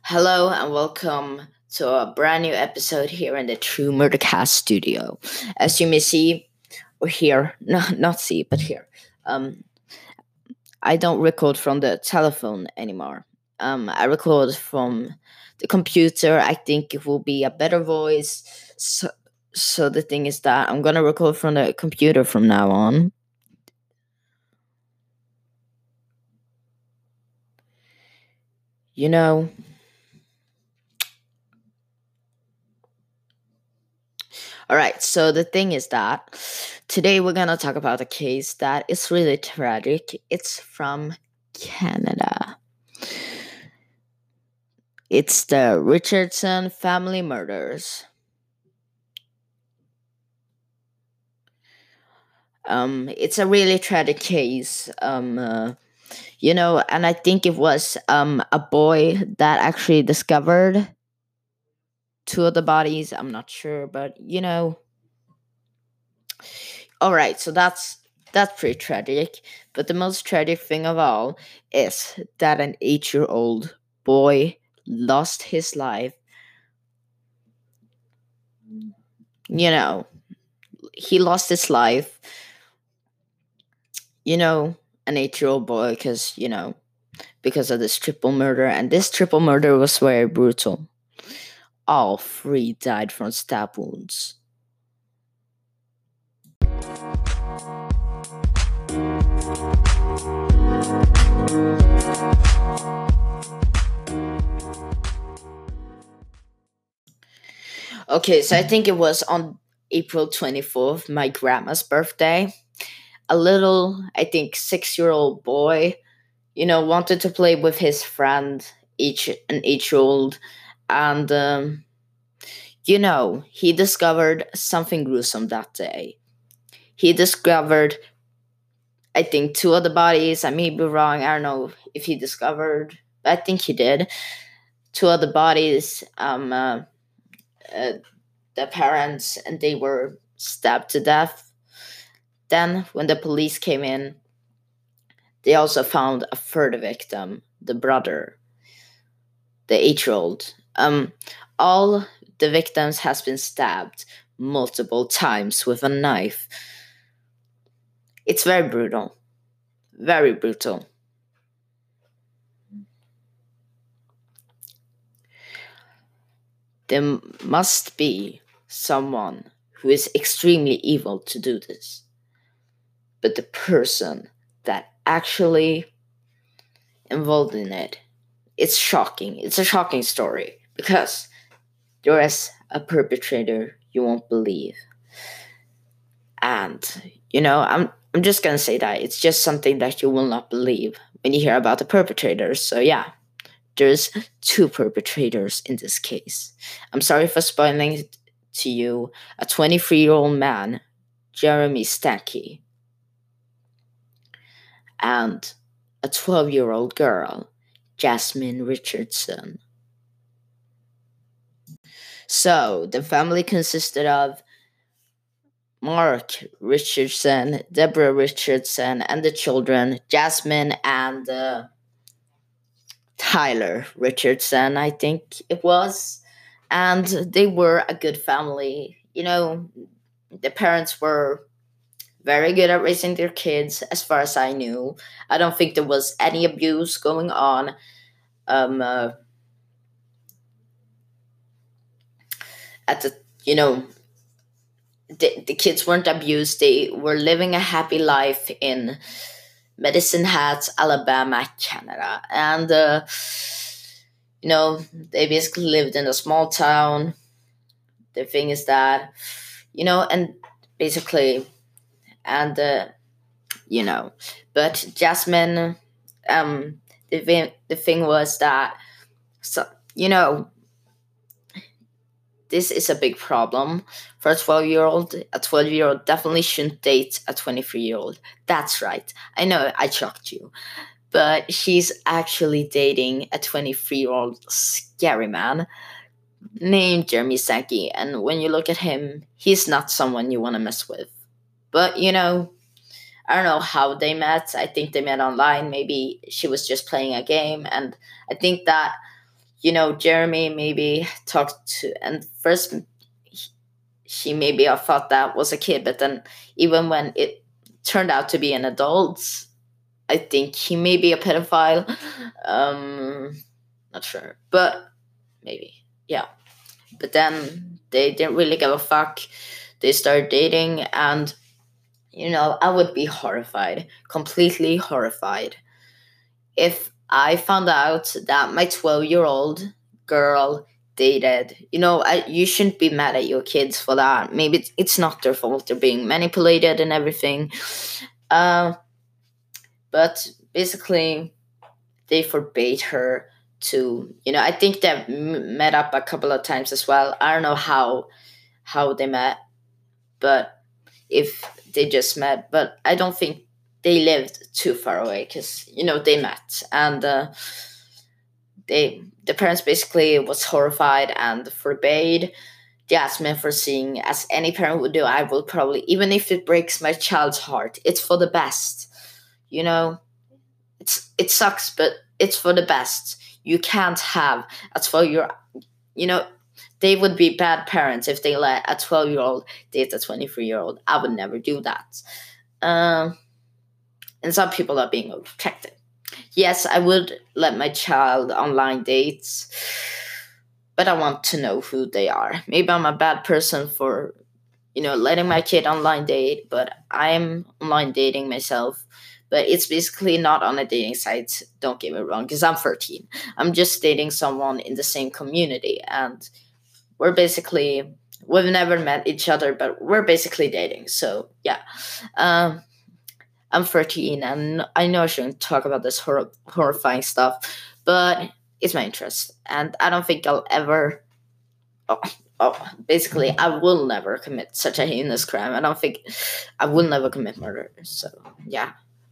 Hello and welcome to a brand new episode here in the True Murdercast studio. As you may see or hear, no, not see, but hear, um, I don't record from the telephone anymore. I record from the computer. I think it will be a better voice. So the thing is that I'm gonna record from the computer from now on. You know, All right, so the thing is that today we're gonna talk about a case that is really tragic. It's from Canada. It's the Richardson family murders. It's a really tragic case. And I think it was a boy that actually discovered two of the bodies. I'm not sure, but all right, so that's pretty tragic. But the most tragic thing of all is that an 8-year-old boy lost his life. You know, he lost his life. You know, an 8-year-old boy, because of this triple murder, and this triple murder was very brutal. All three died from stab wounds. Okay, so I think it was on April 24th, my grandma's birthday. A little, I think, 6-year-old boy, wanted to play with his friend, an 8-year-old, and, he discovered something gruesome that day. He discovered, I think, two of the bodies. I may be wrong. I don't know if he discovered, but I think he did. Two of the bodies. Uh, the parents, and they were stabbed to death. Then, when the police came in, they also found a third victim, the brother, the 8-year-old. All the victims has been stabbed multiple times with a knife. It's very brutal. Very brutal. There must be someone who is extremely evil to do this. But the person that actually involved in it, it's shocking. It's a shocking story because there is a perpetrator you won't believe. And, I'm just gonna say that it's just something that you will not believe when you hear about the perpetrators. So yeah, there's two perpetrators in this case. I'm sorry for spoiling it to you. A 23-year-old man, Jeremy Stacky, and a 12-year-old girl, Jasmine Richardson. So the family consisted of Mark Richardson, Deborah Richardson, and the children, Jasmine and Tyler Richardson, I think it was. And they were a good family. The parents were very good at raising their kids, as far as I knew. I don't think there was any abuse going on. Um, uh, at the, the kids weren't abused. They were living a happy life in Medicine Hat, Alabama, Canada. And, they basically lived in a small town. The thing is that, and basically, and, but Jasmine, the thing was that, so, this is a big problem for a 12-year-old. A 12-year-old definitely shouldn't date a 23-year-old. That's right. I know I shocked you. But she's actually dating a 23-year-old scary man named Jeremy Sankey. And when you look at him, he's not someone you want to mess with. But, I don't know how they met. I think they met online. Maybe she was just playing a game. And I think that, Jeremy maybe talked to, and first she maybe I thought that was a kid, but then even when it turned out to be an adult, I think he may be a pedophile. Not sure, but maybe, yeah. But then they didn't really give a fuck. They started dating, and I would be horrified, completely horrified, if I found out that my 12-year-old girl dated. You shouldn't be mad at your kids for that. Maybe it's not their fault. They're being manipulated and everything. But basically, they forbade her to. I think they've met up a couple of times as well. I don't know how they met, but if they just met, but I don't think they lived too far away, because they met, and the parents basically was horrified and forbade Jasmine for seeing, as any parent would do. I will probably, even if it breaks my child's heart, it's for the best. It sucks, but it's for the best. You can't have a 12-year. They would be bad parents if they let a 12-year-old date a 23-year-old. I would never do that. And some people are being overprotected. Yes, I would let my child online dates, but I want to know who they are. Maybe I'm a bad person for, letting my kid online date, but I'm online dating myself. But it's basically not on a dating site, don't get me wrong, because I'm 13. I'm just dating someone in the same community, and we've never met each other, but we're basically dating. So, yeah. I'm 13, and I know I shouldn't talk about this horrifying stuff, but it's my interest, and I don't think I'll ever. Basically, I will never commit such a heinous crime. I don't think I will never commit murder. So, yeah.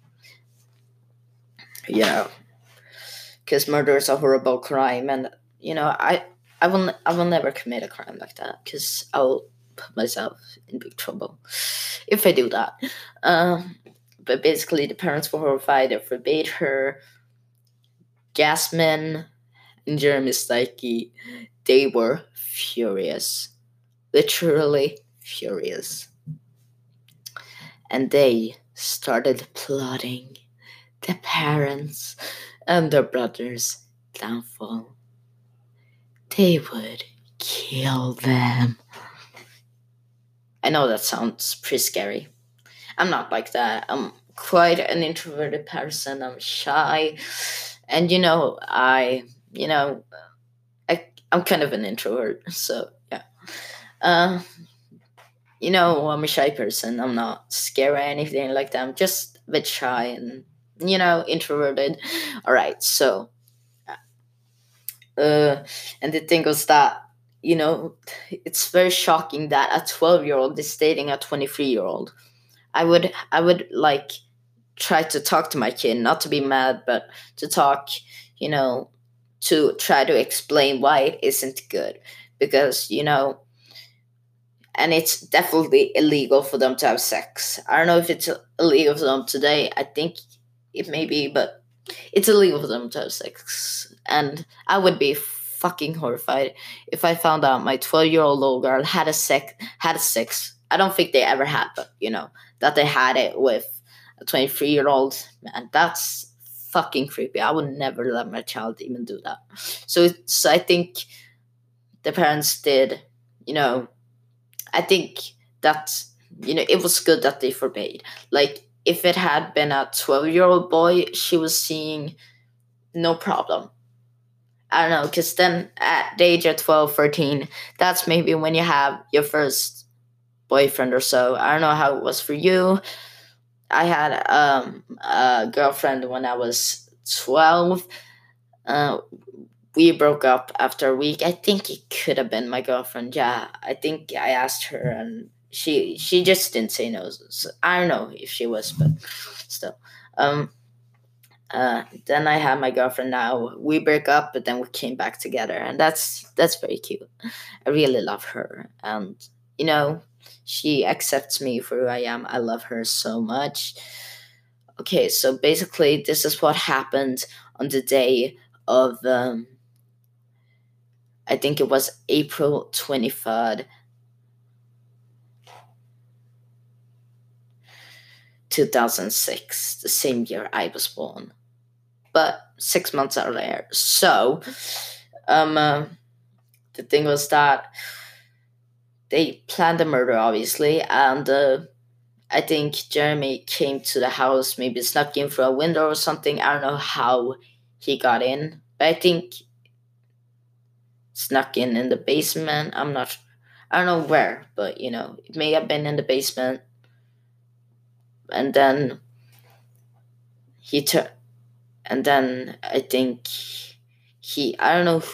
Because murder is a horrible crime, and I will never commit a crime like that, because I'll put myself in big trouble if I do that. But basically, the parents were horrified. They forbade her. Jasmine and Jeremy Stikey, they were furious, literally furious, and they started plotting the parents and their brother's downfall. They would kill them. I know that sounds pretty scary. I'm not like that. I'm quite an introverted person. I'm shy. And I'm kind of an introvert. So, yeah. I'm a shy person. I'm not scared or anything like that. I'm just a bit shy and, introverted. All right. So, and the thing was that, it's very shocking that a 12-year-old is dating a 23-year-old. I would like try to talk to my kid, not to be mad, but to talk, to try to explain why it isn't good, because and it's definitely illegal for them to have sex. I don't know if it's illegal for them today. I think it may be, but it's illegal for them to have sex, and I would be fucking horrified if I found out my 12-year-old little girl had a sex. I don't think they ever had, but that they had it with a 23-year-old man. That's fucking creepy. I would never let my child even do that. So I think the parents did, I think that, it was good that they forbade. Like, if it had been a 12-year-old boy she was seeing, no problem. I don't know, because then at the age of 12, 13, that's maybe when you have your first boyfriend or so. I don't know how it was for you. I had a girlfriend when I was 12. We broke up after a week. I think it could have been my girlfriend. Yeah, I think I asked her, and she just didn't say no. So I don't know if she was, but still. Then I have my girlfriend now. We break up, but then we came back together, and that's very cute. I really love her, and she accepts me for who I am. I love her so much. Okay, so basically, this is what happened on the day of I think it was April 23rd, 2006, the same year I was born, but 6 months earlier. So, um, uh, the thing was that they planned the murder, obviously, and I think Jeremy came to the house, maybe snuck in through a window or something. I don't know how he got in, but I think snuck in the basement. I don't know where, but it may have been in the basement. And then he turned, and then I think I don't know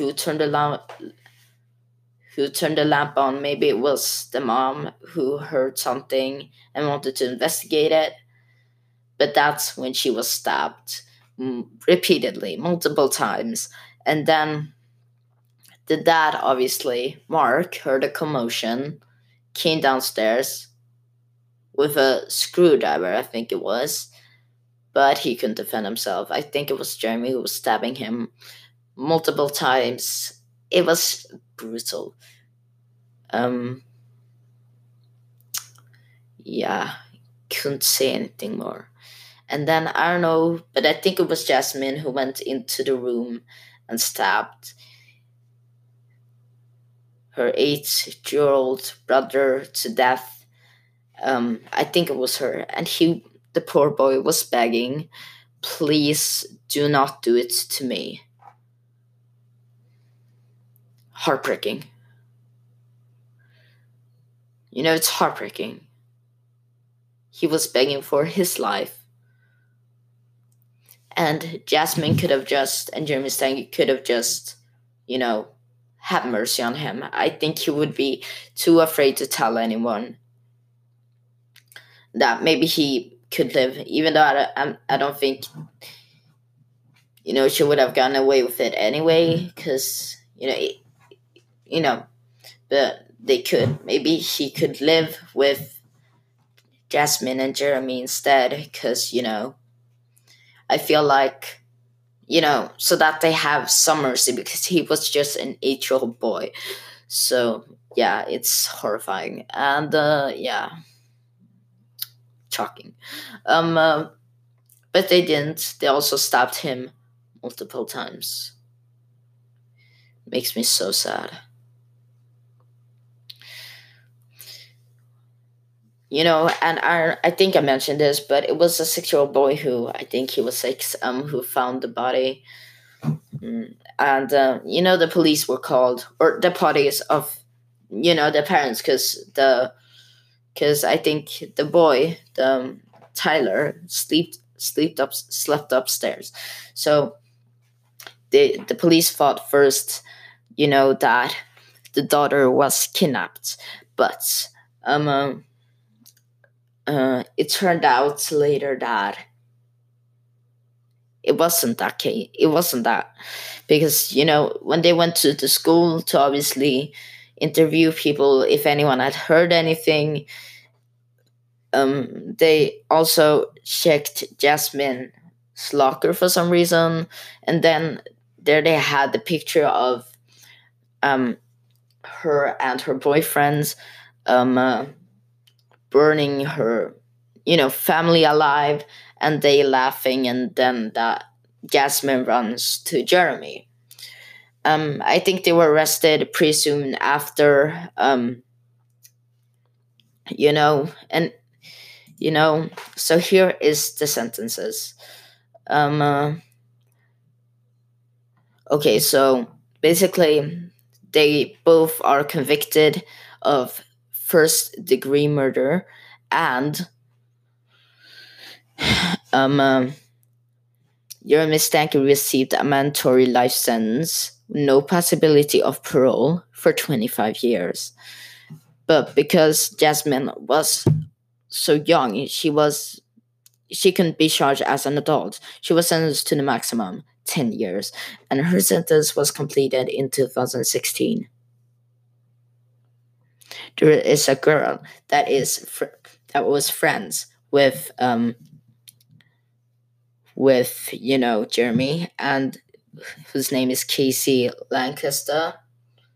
who turned the lamp on. Maybe it was the mom who heard something and wanted to investigate it. But that's when she was stabbed repeatedly, multiple times. And then the dad, obviously, Mark, heard a commotion, came downstairs with a screwdriver, I think it was, but he couldn't defend himself. I think it was Jeremy who was stabbing him multiple times. It was brutal. Yeah, couldn't say anything more. And then I don't know, but I think it was Jasmine who went into the room and stabbed her 8-year-old brother to death. I think it was her, and the poor boy, was begging, "Please do not do it to me." Heartbreaking. It's heartbreaking. He was begging for his life. And Jasmine could have and Jeremy Stang could have you know, have mercy on him. I think he would be too afraid to tell anyone that maybe he could live, even though I don't think, she would have gotten away with it anyway, because, but they could. Maybe he could live with Jasmine and Jeremy instead, because, I feel like, so that they have some mercy, because he was just an 8-year-old boy. So, yeah, it's horrifying. And, yeah, shocking. But they didn't. They also stabbed him multiple times. Makes me so sad. And I think I mentioned this, but it was a 6-year-old boy who, I think he was 6, who found the body. And, the police were called, or the parties of, the parents, because I think the boy, Tyler, slept upstairs. So the police thought first, that the daughter was kidnapped, but it turned out later that it wasn't that case. It wasn't that, because when they went to the school to obviously interview people if anyone had heard anything, they also checked Jasmine's locker for some reason, and then there they had the picture of her and her boyfriend's burning her, family alive, and they laughing, and then that Jasmine runs to Jeremy. I think they were arrested pretty soon after, and so here is the sentences. Okay, so basically, they both are convicted of first-degree murder, and Jeremy Stanky received a mandatory life sentence, no possibility of parole, for 25 years. But because Jasmine was so young, she couldn't be charged as an adult. She was sentenced to the maximum, 10 years, and her sentence was completed in 2016. There is a girl that was friends with Jeremy, and whose name is Casey Lancaster.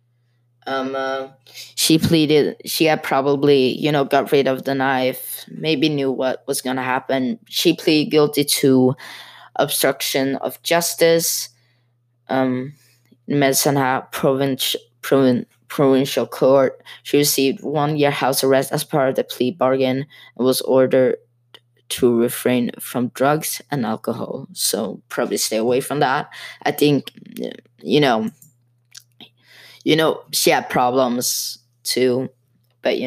Um, uh, she pleaded. She had probably, got rid of the knife. Maybe knew what was gonna happen. She pleaded guilty to obstruction of justice. Um, in Medicine Provincial Court, she received 1 year house arrest as part of the plea bargain and was ordered to refrain from drugs and alcohol. So probably stay away from that. I think, you know, she had problems too, but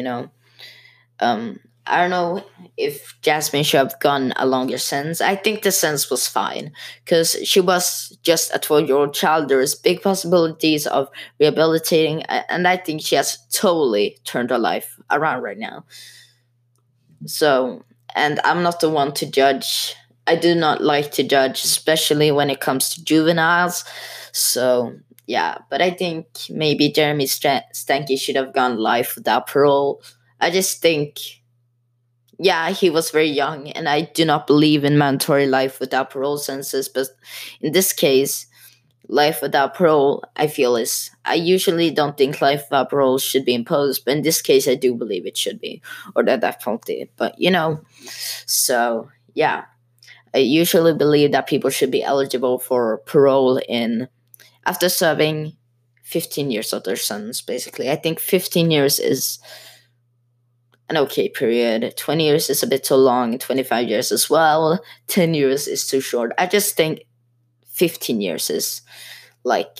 I don't know if Jasmine should have gotten a longer sentence. I think the sentence was fine because she was just a 12-year-old child. There is big possibilities of rehabilitating, and I think she has totally turned her life around right now. So, and I'm not the one to judge. I do not like to judge, especially when it comes to juveniles. So, yeah, but I think maybe Jeremy Stanky should have gone life without parole. I just think, yeah, he was very young, and I do not believe in mandatory life without parole sentences. But in this case, life without parole, I feel is. I usually don't think life without parole should be imposed, but in this case, I do believe it should be, or that death penalty. But so yeah, I usually believe that people should be eligible for parole in after serving 15 years of their sentence. Basically, I think 15 years is an okay period. 20 years is a bit too long. 25 years as well. 10 years is too short. I just think 15 years is like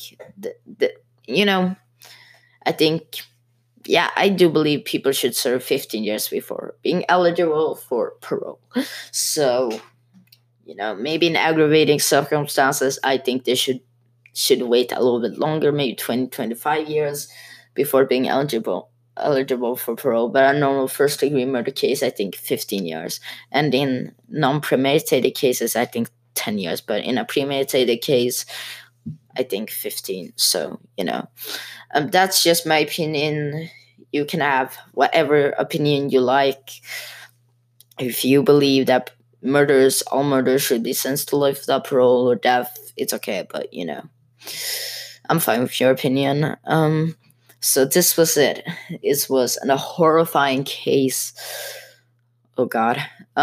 I think, yeah, I do believe people should serve 15 years before being eligible for parole. So maybe in aggravating circumstances, I think they should wait a little bit longer, maybe 20-25 years before being eligible for parole. But a normal first degree murder case, I think 15 years, and in non-premeditated cases, I think 10 years. But in a premeditated case, I think 15. So that's just my opinion. You can have whatever opinion you like. If you believe that all murders should be sentenced to life without parole or death, it's okay. But I'm fine with your opinion. So this was it. It was a horrifying case. Oh God.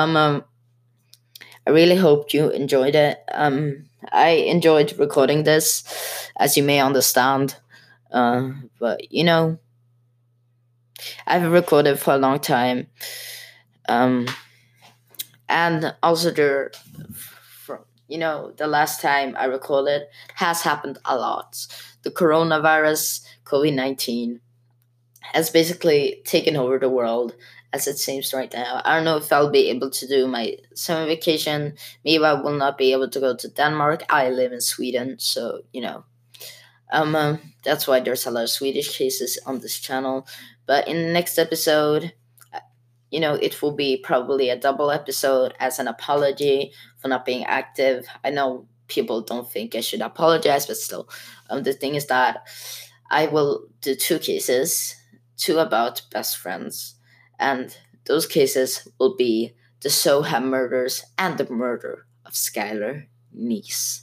I really hope you enjoyed it. I enjoyed recording this, as you may understand. But I've recorded for a long time. And also the last time I recorded has happened a lot. The coronavirus, COVID-19, has basically taken over the world as it seems right now. I don't know if I'll be able to do my summer vacation. Maybe I will not be able to go to Denmark. I live in Sweden, so that's why there's a lot of Swedish cases on this channel. But in the next episode, it will be probably a double episode as an apology for not being active. I know people don't think I should apologize, but still, the thing is that I will do two cases, two about best friends, and those cases will be the Soham murders and the murder of Skylar Neese.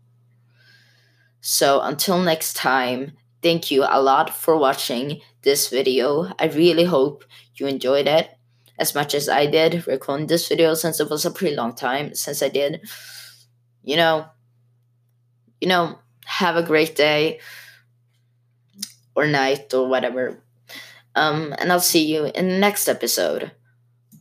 So until next time, thank you a lot for watching this video. I really hope you enjoyed it as much as I did recording this video, since it was a pretty long time since I did. Have a great day or night or whatever. And I'll see you in the next episode.